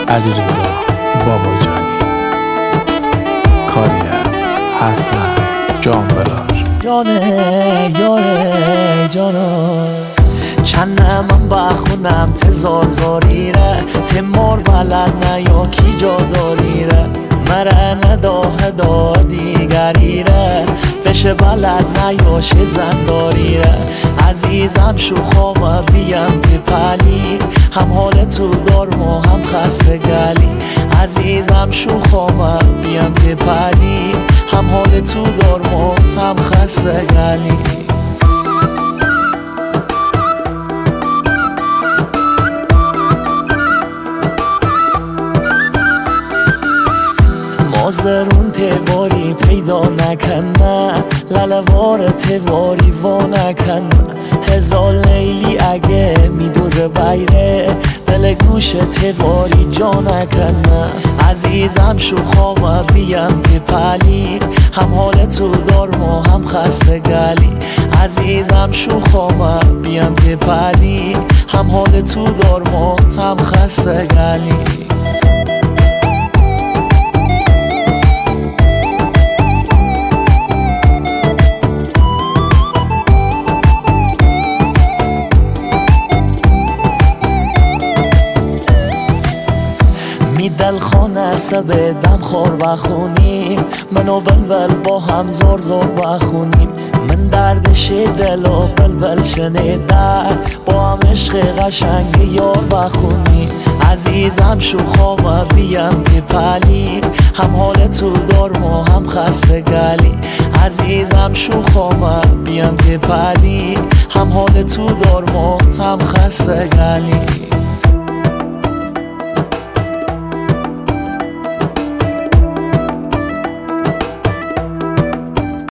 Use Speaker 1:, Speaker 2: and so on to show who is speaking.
Speaker 1: علیرضا باباجانی، کاری از حسن جانبلار.
Speaker 2: یاره جانا چند من بخونم تزارزاری ره تمار بلد نه یا کی جا داری ره مره ندا دیگری ره فش بلد نه یا زنداری ره عزیزم شوخام بیم تپلی هم حال تو دارم و هم خسته گلی عزیزم شوخام بیم تپلی هم حال تو دارم و هم خسته گلی مازرون تیواری پیدا نکنه لالوار تیواری وا نکنه هزار لیلی اگه میدور بیره دل گوش تیواری جا نکنه عزیزم شوخام بیم تپلی هم حال تو دارم و هم خسته گلی عزیزم شوخام بیم تپلی هم حال تو دارم و هم خسته گلی دل خانه سبه دم خور بخونیم منو بلبل با هم زور بخونیم من دردش دل و بلبل شنیدن با هم عشق قشنگ یار بخونیم عزیزم شوخام بیم تپلی هم حال تو دارم و هم خسته گلی عزیزم شوخام بیم تپلی هم حال تو دارم و هم خسته گلی